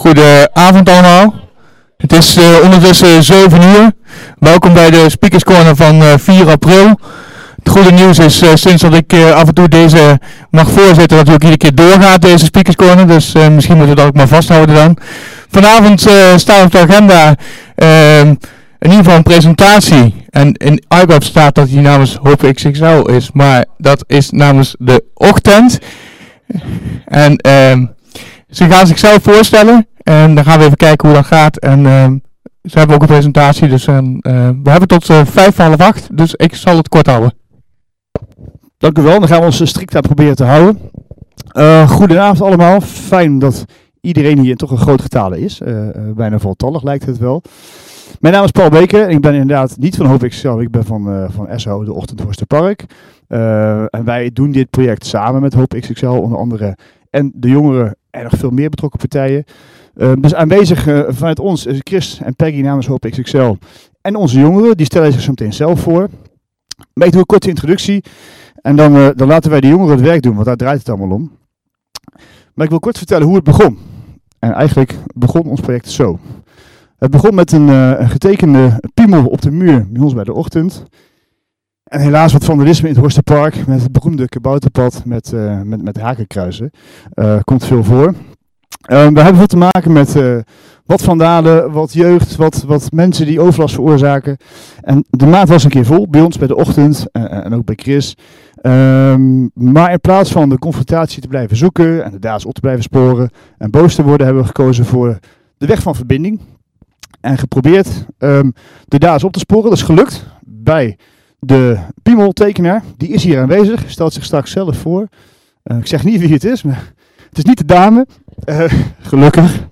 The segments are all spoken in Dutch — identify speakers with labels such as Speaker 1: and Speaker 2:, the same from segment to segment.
Speaker 1: Goedenavond allemaal. Het is ondertussen 7 uur. Welkom bij de Speakers Corner van 4 april. Het goede nieuws is sinds dat ik af en toe deze mag voorzitten dat hij ook iedere keer doorgaat, deze Speakers Corner. Dus misschien moeten we dat ook maar vasthouden dan. Vanavond staat op de agenda in ieder geval een presentatie. En in iWeb staat dat hij namens Hope XXL is, maar dat is namens de Ochtend. En ze gaan zichzelf voorstellen en dan gaan we even kijken hoe dat gaat. En ze hebben ook een presentatie, dus we hebben tot 7:55, dus ik zal het kort houden.
Speaker 2: Dank u wel, dan gaan we ons strikt aan proberen te houden. Goedenavond allemaal, fijn dat iedereen hier toch een groot getale is. Bijna voltallig lijkt het wel. Mijn naam is Paul Beker en ik ben inderdaad niet van Hope XXL, ik ben van SO, de Ochtend Horsterpark. En wij doen dit project samen met Hope XXL onder andere en de jongeren en nog veel meer betrokken partijen. Dus aanwezig vanuit ons is Chris en Peggy namens Hope XXL en onze jongeren, die stellen zich zo meteen zelf voor. Maar ik doe een korte introductie en dan laten wij de jongeren het werk doen, want daar draait het allemaal om. Maar ik wil kort vertellen hoe het begon. En eigenlijk begon ons project zo. Het begon met een getekende piemel op de muur bij ons bij de Ochtend. En helaas wat vandalisme in het Horsterpark met het beroemde kabouterpad met hakenkruizen. Komt veel voor. We hebben veel te maken met wat vandalen, wat jeugd, wat mensen die overlast veroorzaken. En de maat was een keer vol bij ons bij de Ochtend en ook bij Chris. Maar in plaats van de confrontatie te blijven zoeken en de daders op te blijven sporen en boos te worden, hebben we gekozen voor de weg van verbinding. En geprobeerd de daders op te sporen. Dat is gelukt bij de piemeltekenaar. Die is hier aanwezig. Stelt zich straks zelf voor. Ik zeg niet wie het is, maar het is niet de dame. Gelukkig.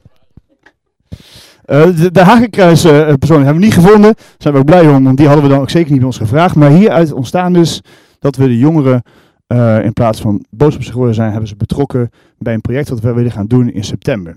Speaker 2: De hakenkruispersoon hebben we niet gevonden. Daar zijn we ook blij om, want die hadden we dan ook zeker niet bij ons gevraagd. Maar hieruit ontstaan dus dat we de jongeren in plaats van boos op zich geworden zijn, hebben ze betrokken bij een project dat we willen gaan doen in september.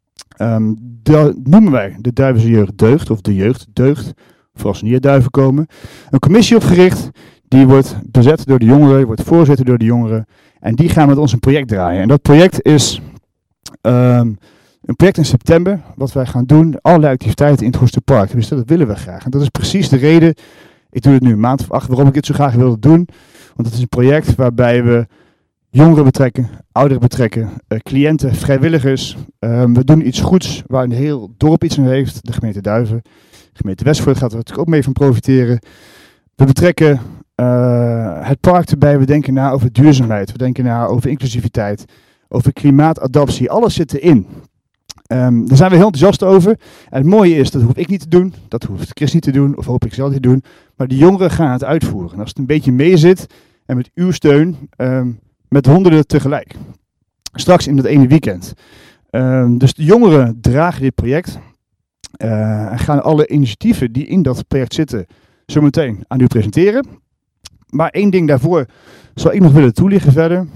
Speaker 2: Dat noemen wij de Duivense Jeugd Deugd, of de Jeugd Deugd, voor als er niet uit Duiven komen. Een commissie opgericht, die wordt bezet door de jongeren, die wordt voorzitter door de jongeren. En die gaan met ons een project draaien. En dat project is een project in september, wat wij gaan doen, allerlei activiteiten in het Horsterpark. Dus dat willen we graag. En dat is precies de reden, ik doe het nu een maand of 8, waarom ik dit zo graag wilde doen. Want het is een project waarbij we jongeren betrekken, ouderen betrekken, cliënten, vrijwilligers. We doen iets goeds waar een heel dorp iets aan heeft. De gemeente Duiven, de gemeente Westvoort gaat er natuurlijk ook mee van profiteren. We betrekken het park erbij. We denken na over duurzaamheid. We denken na over inclusiviteit, over klimaatadaptie. Alles zit erin. Daar zijn we heel enthousiast over. En het mooie is, dat hoef ik niet te doen. Dat hoeft Chris niet te doen. Of hoop ik zelf niet te doen. Maar de jongeren gaan het uitvoeren. En als het een beetje mee zit en met uw steun, met honderden tegelijk. Straks in dat ene weekend. Dus de jongeren dragen dit project. En gaan alle initiatieven die in dat project zitten zo meteen aan u presenteren. Maar één ding daarvoor zal ik nog willen toelichten verder.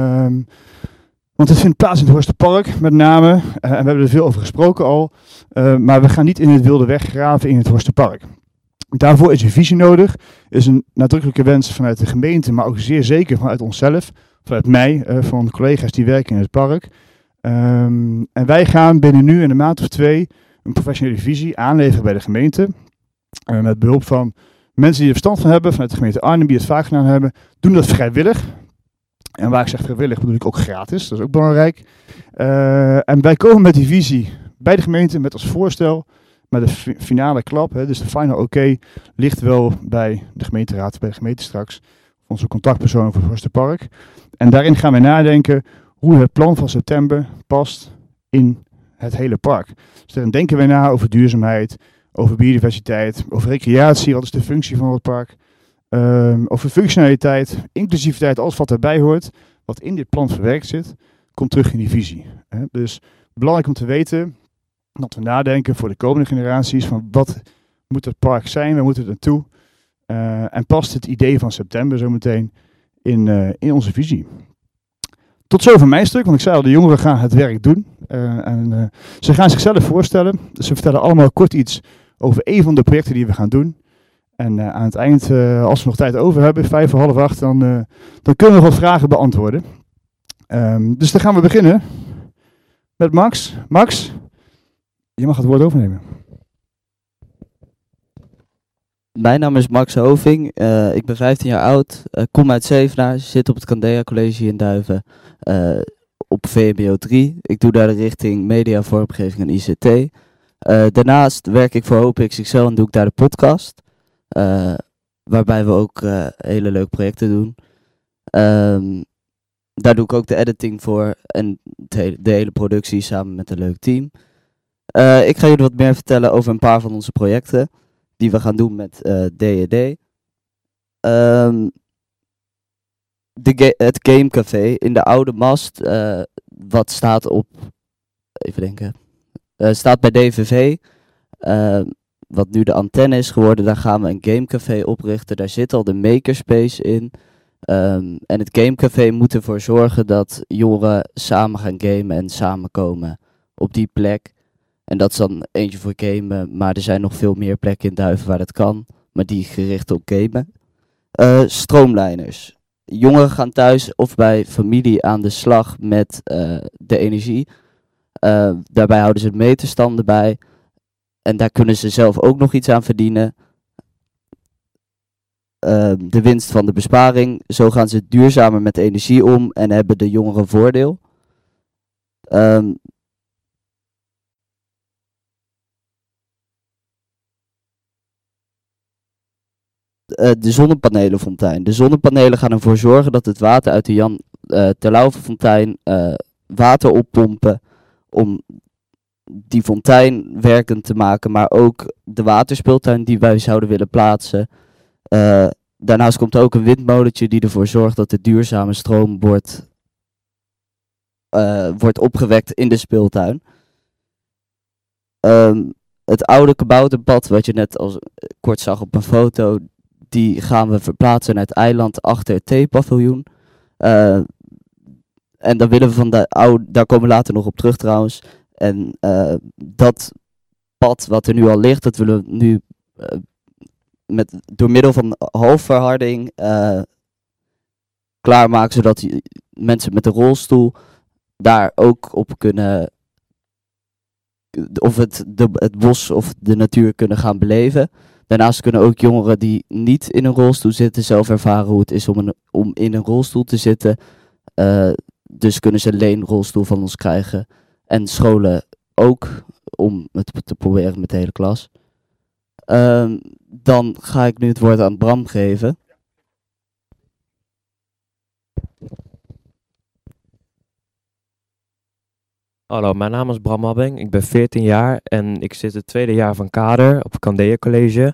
Speaker 2: Want het vindt plaats in het Horsterpark met name. En we hebben er veel over gesproken al. Maar we gaan niet in het wilde weg graven in het Horsterpark. Daarvoor is een visie nodig. Is een nadrukkelijke wens vanuit de gemeente, maar ook zeer zeker vanuit onszelf. Vanuit mij, van de collega's die werken in het park. En wij gaan binnen nu in een maand of 2 een professionele visie aanleveren bij de gemeente. Met behulp van mensen die er verstand van hebben, vanuit de gemeente Arnhem, die het vaak gedaan hebben. Doen dat vrijwillig. En waar ik zeg vrijwillig bedoel ik ook gratis, dat is ook belangrijk. En wij komen met die visie bij de gemeente met als voorstel. Maar de finale klap, dus de final oké, ligt wel bij de gemeenteraad, bij de gemeente straks. Onze contactpersoon voor het Horsterpark. En daarin gaan we nadenken hoe het plan van september past in het hele park. Dus daarin denken wij na over duurzaamheid, over biodiversiteit, over recreatie, wat is de functie van het park. Over functionaliteit, inclusiviteit, alles wat erbij hoort, wat in dit plan verwerkt zit, komt terug in die visie. Dus belangrijk om te weten dat we nadenken voor de komende generaties van wat moet het park zijn, waar moet het naartoe. En past het idee van september zometeen in onze visie. Tot zover mijn stuk, want ik zei al, de jongeren gaan het werk doen. Ze gaan zichzelf voorstellen. Dus ze vertellen allemaal kort iets over een van de projecten die we gaan doen. En aan het eind, als we nog tijd over hebben, 7:55, dan kunnen we nog wat vragen beantwoorden. Dus dan gaan we beginnen met Max. Max, Je mag het woord overnemen.
Speaker 3: Mijn naam is Max Hoving, ik ben 15 jaar oud, kom uit Zevenaar, zit op het Candea College in Duiven op VMBO 3. Ik doe daar de richting media, vormgeving en ICT. Daarnaast werk ik voor Hoop XXL en doe ik daar de podcast, waarbij we ook hele leuke projecten doen. Daar doe ik ook de editing voor en de hele productie samen met een leuk team. Ik ga jullie wat meer vertellen over een paar van onze projecten die we gaan doen met D&D. Het Gamecafé in de Oude Mast, wat staat op, even denken, staat bij DVV, wat nu de antenne is geworden. Daar gaan we een Gamecafé oprichten, daar zit al de Makerspace in. En het Gamecafé moet ervoor zorgen dat jongeren samen gaan gamen en samenkomen op die plek. En dat is dan eentje voor gamen, maar er zijn nog veel meer plekken in Duiven waar dat kan, maar die gericht op gamen. Stroomlijners. Jongeren gaan thuis of bij familie aan de slag met de energie. Daarbij houden ze de meterstanden bij. En daar kunnen ze zelf ook nog iets aan verdienen. De winst van de besparing. Zo gaan ze duurzamer met energie om en hebben de jongeren voordeel. De zonnepanelenfontein. De zonnepanelen gaan ervoor zorgen dat het water uit de Jan Terlouwenfontein water oppompen om die fontein werkend te maken, maar ook de waterspeeltuin die wij zouden willen plaatsen. Daarnaast komt er ook een windmolentje die ervoor zorgt dat de duurzame stroom wordt opgewekt in de speeltuin. Het oude kabouterpad, wat je net al kort zag op een foto, die gaan we verplaatsen naar het eiland achter het theepaviljoen. En dan willen we van de oude, daar komen we later nog op terug trouwens. En dat pad wat er nu al ligt, dat willen we nu door middel van halfverharding klaarmaken, zodat mensen met een rolstoel daar ook op kunnen, of het bos of de natuur kunnen gaan beleven. Daarnaast kunnen ook jongeren die niet in een rolstoel zitten zelf ervaren hoe het is om in een rolstoel te zitten. Dus kunnen ze een leenrolstoel van ons krijgen. En scholen ook, om het te proberen met de hele klas. Dan ga ik nu het woord aan Bram geven.
Speaker 4: Hallo, mijn naam is Bram Abbing, ik ben 14 jaar en ik zit het tweede jaar van kader op het Candea College.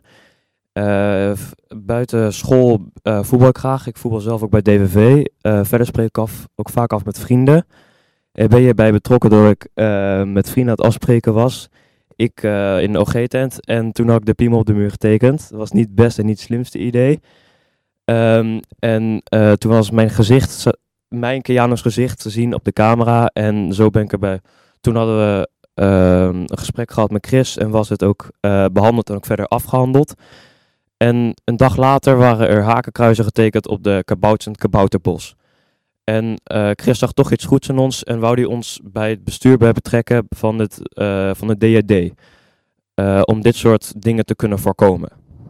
Speaker 4: Buiten school voetbal ik graag, ik voetbal zelf ook bij DVV. Verder spreek ik ook vaak af met vrienden. Ik ben hierbij betrokken doordat ik met vrienden aan het afspreken was. Ik in de OG-tent en toen had ik de piemel op de muur getekend. Dat was niet het beste en niet het slimste idee. Toen was mijn Keanu's gezicht te zien op de camera en zo ben ik erbij. Toen hadden we een gesprek gehad met Chris en was het ook behandeld en ook verder afgehandeld. En een dag later waren er hakenkruizen getekend op de kabouters en het kabouterbos. En Chris zag toch iets goeds in ons en wou die ons bij het bestuur bij betrekken van het DHD. Om dit soort dingen te kunnen voorkomen.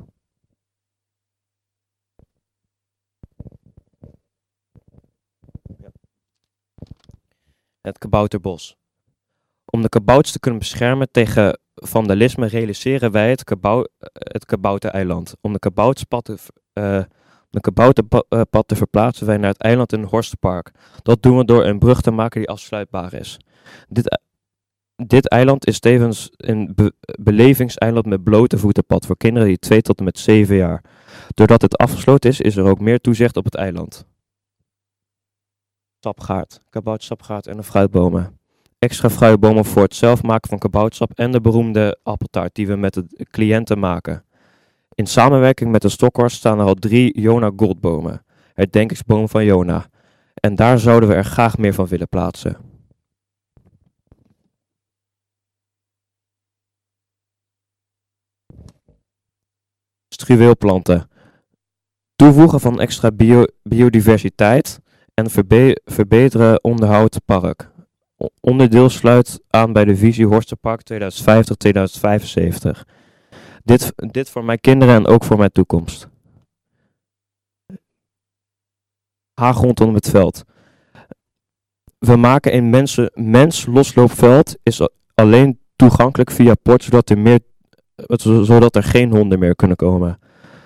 Speaker 4: Het kabouterbos. Om de kabouters te kunnen beschermen tegen vandalisme realiseren wij het kaboutereiland. Om de kabouterpad te verplaatsen wij naar het eiland in het Horstenpark. Dat doen we door een brug te maken die afsluitbaar is. Dit eiland is tevens een belevingseiland met blote voetenpad voor kinderen die 2 tot en met 7 jaar. Doordat het afgesloten is er ook meer toezicht op het eiland. Sapgaard, kaboutersapgaard en de fruitbomen. Extra fruitbomen voor het zelf maken van kaboutersap en de beroemde appeltaart die we met de cliënten maken. In samenwerking met de Stokhorst staan er al 3 Jona Goldbomen, herdenkingsboom van Jona. En daar zouden we er graag meer van willen plaatsen. Struweelplanten. Toevoegen van extra biodiversiteit en verbeteren onderhoud park. onderdeel sluit aan bij de visie Horsterpark 2050-2075. Dit voor mijn kinderen en ook voor mijn toekomst. Haag rondom het veld. We maken een mens-losloopveld is alleen toegankelijk via port, zodat er geen honden meer kunnen komen.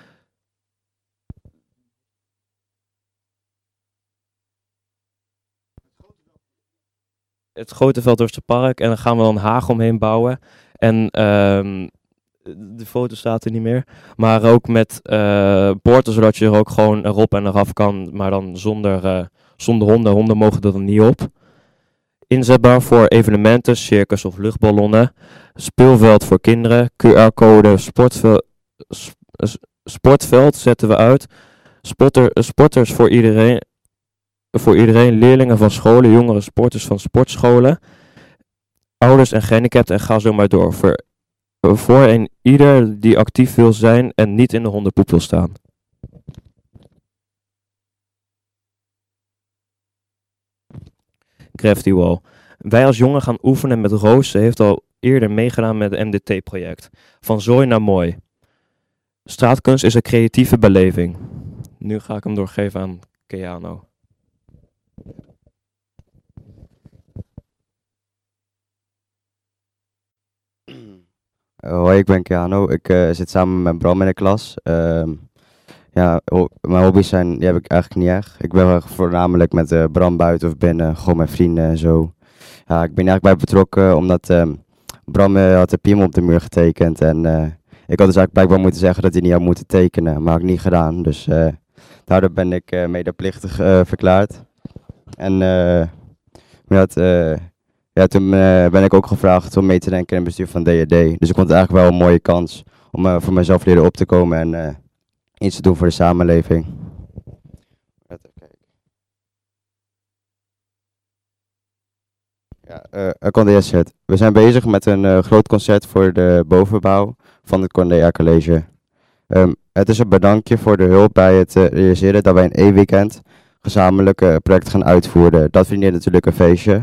Speaker 4: Het grote Veldhorsterpark en dan gaan we dan Haag omheen bouwen. En de foto staat er niet meer. Maar ook met poorten, zodat je er ook gewoon erop en eraf kan, maar dan zonder honden. Honden mogen er dan niet op. Inzetbaar voor evenementen, circus of luchtballonnen. Speelveld voor kinderen. QR-code sportveld zetten we uit. Sporters voor iedereen. Voor iedereen, leerlingen van scholen, jongere sporters van sportscholen. Ouders en gehandicapten en ga zo maar door. Voor een ieder die actief wil zijn en niet in de hondenpoep wil staan. Crafty Wall. Wij als jongen gaan oefenen met Roos. Ze heeft al eerder meegedaan met het MDT-project. Van zooi naar mooi. Straatkunst is een creatieve beleving. Nu ga ik hem doorgeven aan Keanu.
Speaker 5: Hoi, ik ben Keanu. Ik zit samen met Bram in de klas. Mijn hobby's die heb ik eigenlijk niet echt. Ik ben voornamelijk met Bram buiten of binnen, gewoon met vrienden en zo. Ja, ik ben eigenlijk bij betrokken omdat Bram had de piemel op de muur getekend. En ik had dus eigenlijk blijkbaar moeten zeggen dat hij niet had moeten tekenen, maar had ik niet gedaan. Dus daardoor ben ik medeplichtig verklaard. En toen ben ik ook gevraagd om mee te denken in het bestuur van DRD. Dus ik vond het eigenlijk wel een mooie kans om voor mezelf leren op te komen en iets te doen voor de samenleving. Condé-Asset. We zijn bezig met een groot concert voor de bovenbouw van het Condé College. Het is een bedankje voor de hulp bij het realiseren dat wij in één weekend gezamenlijke projecten gaan uitvoeren. Dat vind je natuurlijk een feestje.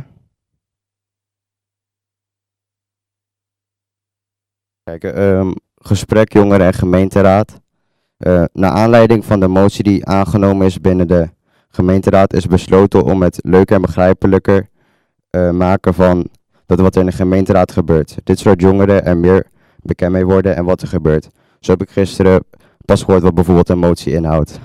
Speaker 5: Kijk, gesprek jongeren en gemeenteraad. Naar aanleiding van de motie die aangenomen is binnen de gemeenteraad is besloten om het leuker en begrijpelijker maken van dat wat er in de gemeenteraad gebeurt. Dit soort jongeren er meer bekend mee worden en wat er gebeurt. Zo heb ik gisteren pas gehoord wat bijvoorbeeld een motie inhoudt.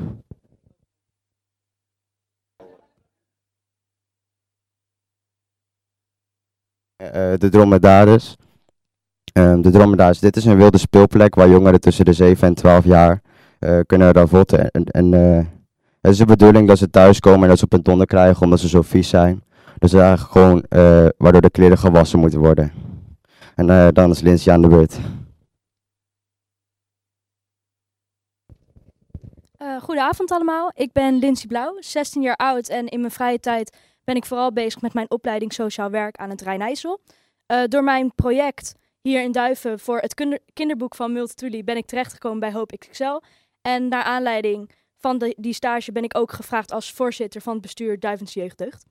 Speaker 5: De Dromedaris. De Dromedaris, dit is een wilde speelplek waar jongeren tussen de 7 en 12 jaar kunnen ravotten. Het is de bedoeling dat ze thuiskomen en dat ze op hun donder krijgen omdat ze zo vies zijn. Dus eigenlijk gewoon waardoor de kleren gewassen moeten worden. En dan is Lindsay aan de beurt.
Speaker 6: Goedenavond allemaal, ik ben Lindsay Blauw, 16 jaar oud en in mijn vrije tijd ben ik vooral bezig met mijn opleiding Sociaal Werk aan het Rijn-IJssel. Door mijn project hier in Duiven voor het kinderboek van Multatuli ben ik terechtgekomen bij Hoop XXL. En naar aanleiding van die stage ben ik ook gevraagd als voorzitter van het bestuur Duivense Jeugddeugd.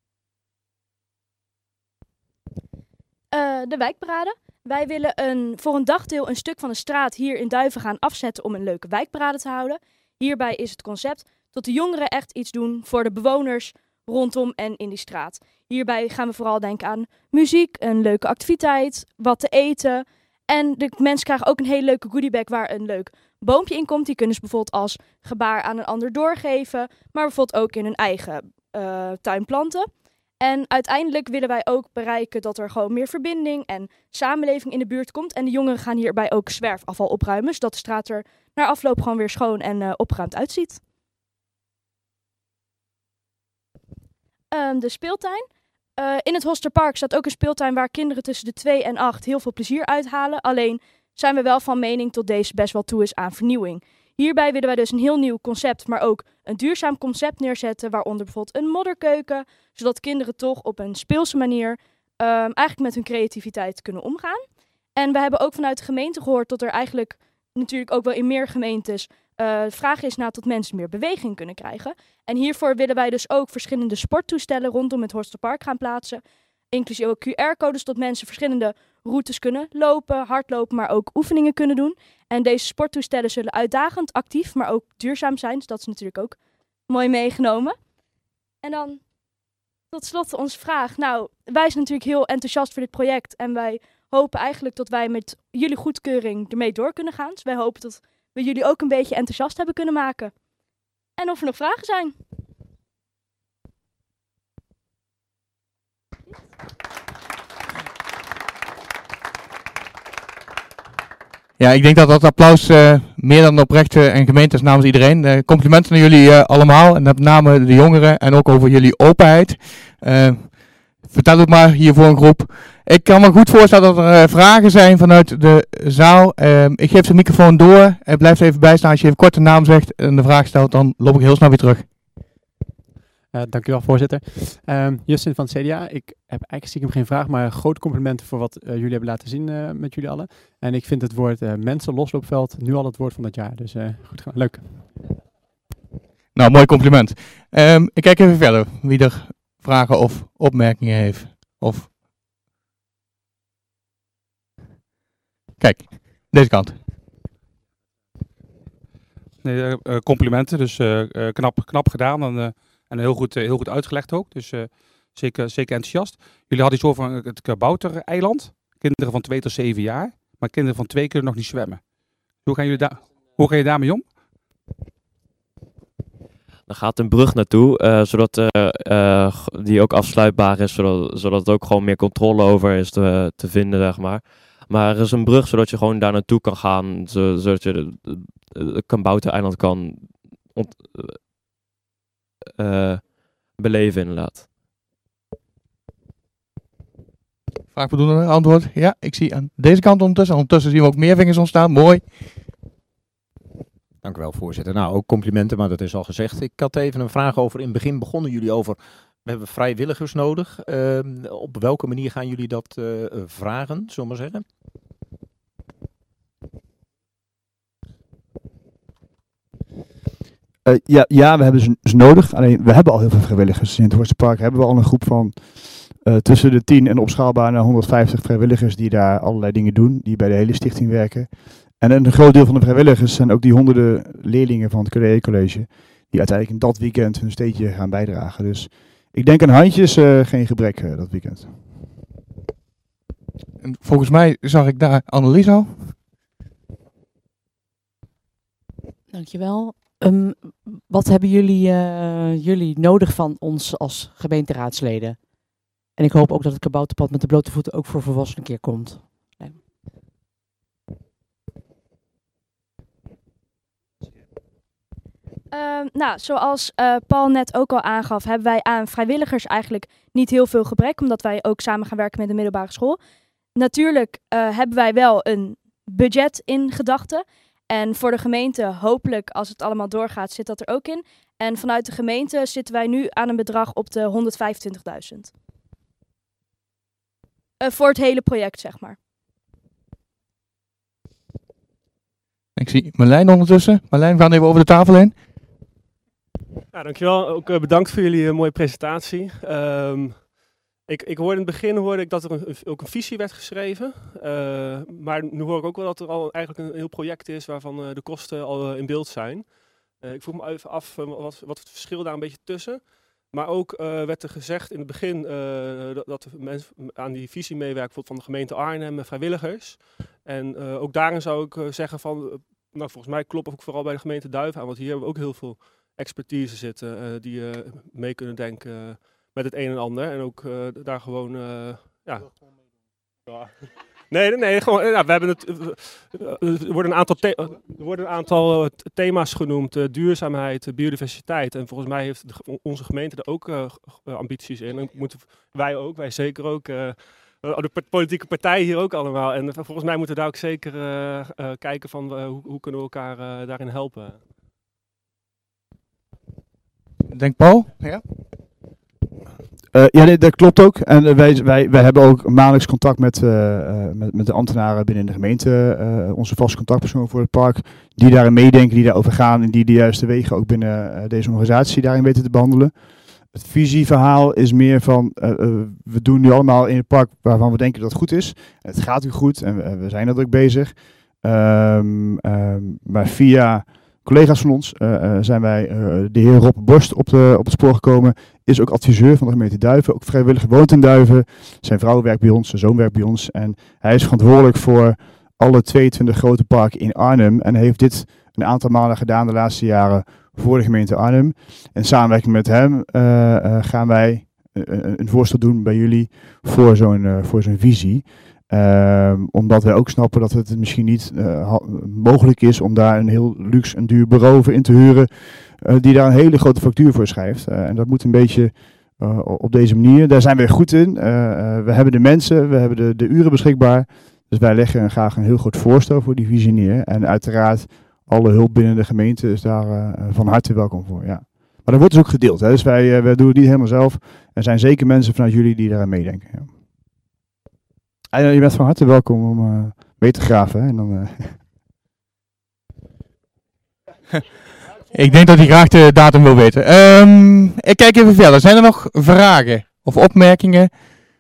Speaker 6: De wijkparade. Wij willen voor een dagdeel een stuk van de straat hier in Duiven gaan afzetten om een leuke wijkparade te houden. Hierbij is het concept dat de jongeren echt iets doen voor de bewoners rondom en in die straat. Hierbij gaan we vooral denken aan muziek, een leuke activiteit, wat te eten. En de mensen krijgen ook een hele leuke goodiebag waar een leuk boompje in komt. Die kunnen ze bijvoorbeeld als gebaar aan een ander doorgeven, maar bijvoorbeeld ook in hun eigen tuin planten. En uiteindelijk willen wij ook bereiken dat er gewoon meer verbinding en samenleving in de buurt komt. En de jongeren gaan hierbij ook zwerfafval opruimen, zodat de straat er na afloop gewoon weer schoon en opgeruimd uitziet. De speeltuin. In het Horsterpark staat ook een speeltuin waar kinderen tussen de 2 en 8 heel veel plezier uithalen. Alleen zijn we wel van mening dat deze best wel toe is aan vernieuwing. Hierbij willen wij dus een heel nieuw concept, maar ook een duurzaam concept neerzetten, waaronder bijvoorbeeld een modderkeuken, zodat kinderen toch op een speelse manier eigenlijk met hun creativiteit kunnen omgaan. En we hebben ook vanuit de gemeente gehoord dat er eigenlijk natuurlijk ook wel in meer gemeentes vraag is naar tot mensen meer beweging kunnen krijgen. En hiervoor willen wij dus ook verschillende sporttoestellen rondom het Horsterpark gaan plaatsen. Inclusief ook QR-codes, tot mensen verschillende routes kunnen lopen, hardlopen, maar ook oefeningen kunnen doen. En deze sporttoestellen zullen uitdagend, actief, maar ook duurzaam zijn. Dus dat is natuurlijk ook mooi meegenomen. En dan tot slot onze vraag. Nou, wij zijn natuurlijk heel enthousiast voor dit project. En wij hopen eigenlijk dat wij met jullie goedkeuring ermee door kunnen gaan. Dus wij hopen dat we jullie ook een beetje enthousiast hebben kunnen maken. En of er nog vragen zijn.
Speaker 1: Ja, ik denk dat dat applaus meer dan oprecht en gemeend is namens iedereen. Complimenten aan jullie allemaal en met name de jongeren en ook over jullie openheid. Vertel het maar hier voor een groep. Ik kan me goed voorstellen dat er vragen zijn vanuit de zaal. Ik geef de microfoon door. Blijf er even bij staan. Als je even kort de naam zegt en de vraag stelt, dan loop ik heel snel weer terug.
Speaker 7: Dank u wel, voorzitter. Justin van het CDA. Ik heb eigenlijk stiekem geen vraag, maar grote complimenten voor wat jullie hebben laten zien met jullie allen. En ik vind het woord mensen losloopveld nu al het woord van het jaar. Dus goed gedaan. Leuk.
Speaker 1: Nou, mooi compliment. Ik kijk even verder wie er vragen of opmerkingen heeft. Of... Kijk, deze kant.
Speaker 8: Nee, complimenten, dus knap gedaan en heel goed uitgelegd ook. Dus zeker enthousiast. Jullie hadden iets over het kaboutereiland. Kinderen van 2 tot 7 jaar. Maar kinderen van 2 kunnen nog niet zwemmen. Hoe gaan jullie daarmee om?
Speaker 4: Er gaat een brug naartoe, zodat die ook afsluitbaar is, zodat er ook gewoon meer controle over is te vinden, zeg maar. Maar er is een brug, zodat je gewoon daar naartoe kan gaan, zodat je het kaboutereiland kan beleven, inderdaad.
Speaker 1: Vraag voldoende antwoord? Ja, ik zie aan deze kant ondertussen. Ondertussen zien we ook meer vingers ontstaan. Mooi.
Speaker 9: Dank u wel, voorzitter. Nou, ook complimenten, maar dat is al gezegd. Ik had even een vraag over, in het begin begonnen jullie over, we hebben vrijwilligers nodig. Op welke manier gaan jullie dat vragen, zullen we maar zeggen?
Speaker 2: Ja, we hebben ze nodig. Alleen, we hebben al heel veel vrijwilligers. In het Horsterpark hebben we al een groep van tussen de 10 en opschaalbaar naar 150 vrijwilligers die daar allerlei dingen doen. Die bij de hele stichting werken. En een groot deel van de vrijwilligers zijn ook die honderden leerlingen van het QDE College. Die uiteindelijk in dat weekend hun steentje gaan bijdragen. Dus ik denk aan handjes geen gebrek dat weekend.
Speaker 1: En volgens mij zag ik daar Annelies al.
Speaker 10: Dankjewel. Wat hebben jullie nodig van ons als gemeenteraadsleden? En ik hoop ook dat het kabouterpad met de blote voeten ook voor volwassenen een keer komt. Nee.
Speaker 6: Nou, zoals Paul net ook al aangaf, hebben wij aan vrijwilligers eigenlijk niet heel veel gebrek, omdat wij ook samen gaan werken met de middelbare school. Natuurlijk hebben wij wel een budget in gedachten. En voor de gemeente, hopelijk als het allemaal doorgaat, zit dat er ook in. En vanuit de gemeente zitten wij nu aan een bedrag op de 125.000. Voor het hele project, zeg maar.
Speaker 1: Ik zie Marlijn ondertussen. Marlijn, we gaan even over de tafel heen.
Speaker 11: Ja, dankjewel. Ook bedankt voor jullie mooie presentatie. Ik hoorde in het begin dat er ook een visie werd geschreven. Maar nu hoor ik ook wel dat er al eigenlijk een heel project is waarvan de kosten al in beeld zijn. Ik vroeg me even af wat het verschil daar een beetje tussen. Maar ook werd er gezegd in het begin dat de mensen aan die visie meewerken, bijvoorbeeld van de gemeente Arnhem, vrijwilligers. En ook daarin zou ik zeggen van, nou volgens mij klopt ook vooral bij de gemeente Duiven aan, want hier hebben we ook heel veel expertise zitten die mee kunnen denken met het een en ander. En ook daar gewoon, ja. Nee, gewoon, ja, we hebben er worden een aantal thema's genoemd, duurzaamheid, biodiversiteit. En volgens mij heeft onze gemeente er ook ambities in. En moeten wij zeker ook, de politieke partijen hier ook allemaal. En volgens mij moeten we daar ook zeker kijken van hoe kunnen we elkaar daarin helpen.
Speaker 1: Denk Paul? Ja?
Speaker 2: Ja, nee, dat klopt ook. En wij hebben ook maandelijks contact met de ambtenaren binnen de gemeente. Onze vaste contactpersonen voor het park. Die daarin meedenken, die daarover gaan. En die de juiste wegen ook binnen deze organisatie daarin weten te behandelen. Het visieverhaal is meer van, we doen nu allemaal in het park waarvan we denken dat het goed is. Het gaat ook goed en we zijn er ook bezig. Maar via collega's van ons zijn wij de heer Rob Borst op het spoor gekomen. Is ook adviseur van de gemeente Duiven, ook vrijwillig woont in Duiven. Zijn vrouw werkt bij ons, zijn zoon werkt bij ons. En hij is verantwoordelijk voor alle 22 grote parken in Arnhem. En heeft dit een aantal malen gedaan de laatste jaren voor de gemeente Arnhem. En samenwerking met hem gaan wij een voorstel doen bij jullie voor zo'n visie. Omdat wij ook snappen dat het misschien niet mogelijk is om daar een heel luxe en duur bureau voor in te huren. Die daar een hele grote factuur voor schrijft. En dat moet een beetje op deze manier. Daar zijn we goed in. We hebben de mensen, we hebben de uren beschikbaar. Dus wij leggen graag een heel groot voorstel voor die visie neer. En uiteraard alle hulp binnen de gemeente is daar van harte welkom voor. Ja. Maar dat wordt dus ook gedeeld. Hè? Dus wij doen het niet helemaal zelf. Er zijn zeker mensen vanuit jullie die daaraan meedenken. Ja. En je bent van harte welkom om mee te graven. Hè? En dan,
Speaker 1: Ik denk dat hij graag de datum wil weten. Ik kijk even verder. Zijn er nog vragen of opmerkingen?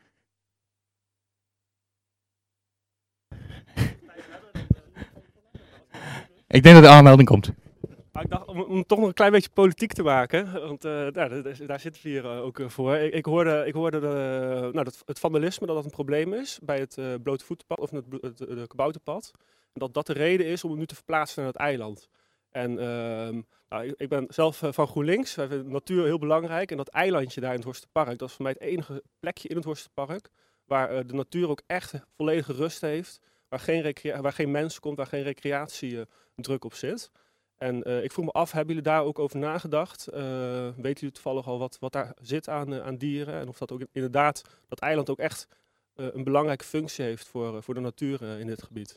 Speaker 1: Ik denk dat de aanmelding komt.
Speaker 11: Ik dacht om toch nog een klein beetje politiek te maken, want daar zitten we hier ook voor. Ik hoorde dat het vandalisme dat een probleem is bij het blote voetenpad of het kabouterpad. En dat de reden is om het nu te verplaatsen naar het eiland. En ik ben zelf van GroenLinks. Wij vinden natuur heel belangrijk. En dat eilandje daar in het Horsterpark, dat is voor mij het enige plekje in het Horsterpark waar de natuur ook echt volledige rust heeft. Waar geen mens komt, waar geen recreatiedruk op zit. En ik vroeg me af, hebben jullie daar ook over nagedacht? Weten jullie toevallig al wat daar zit aan dieren? En of dat ook inderdaad, dat eiland ook echt een belangrijke functie heeft voor de natuur in dit gebied?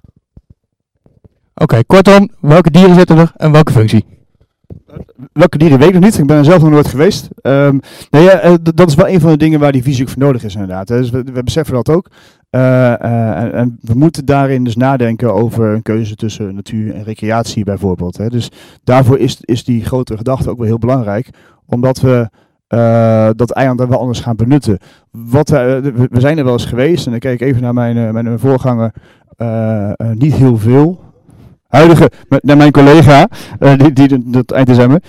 Speaker 1: Oké, kortom, welke dieren zitten er en welke functie?
Speaker 2: Welke dieren weet ik nog niet. Ik ben er zelf nog nooit geweest. Dat is wel een van de dingen waar die visie ook voor nodig is inderdaad. Dus we beseffen dat ook. En we moeten daarin dus nadenken over een keuze tussen natuur en recreatie bijvoorbeeld. Hè. Dus daarvoor is die grotere gedachte ook wel heel belangrijk. Omdat we dat eiland dan wel anders gaan benutten. We zijn er wel eens geweest en dan kijk ik even naar mijn voorganger. Niet heel veel. Huidige, naar mijn collega, die dat eindexamen.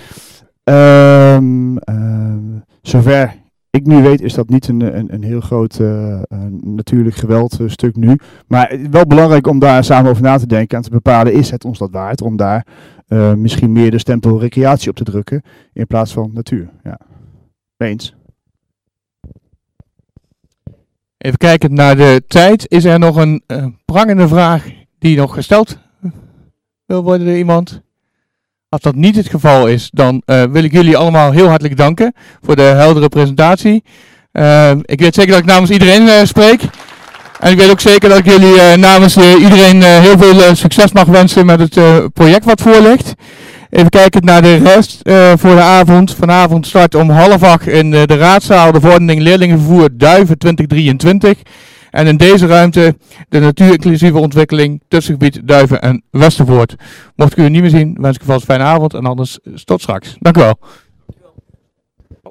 Speaker 2: Zover ik nu weet is dat niet een heel groot natuurlijk geweldstuk nu. Maar wel belangrijk om daar samen over na te denken en te bepalen, is het ons dat waard om daar misschien meer de stempel recreatie op te drukken in plaats van natuur. Ja. Eens.
Speaker 1: Even kijken naar de tijd. Is er nog een prangende vraag die nog gesteld wil worden door iemand? Als dat niet het geval is, dan wil ik jullie allemaal heel hartelijk danken voor de heldere presentatie. Ik weet zeker dat ik namens iedereen spreek. En ik weet ook zeker dat ik jullie namens iedereen heel veel succes mag wensen met het project wat voor ligt. Even kijken naar de rest voor de avond. Vanavond start om 7:30 in de raadzaal de verordening leerlingenvervoer Duiven 2023. En in deze ruimte de natuurinclusieve ontwikkeling tussengebied Duiven en Westervoort. Mocht ik u niet meer zien, wens ik u vast een fijne avond en anders tot straks. Dank u wel.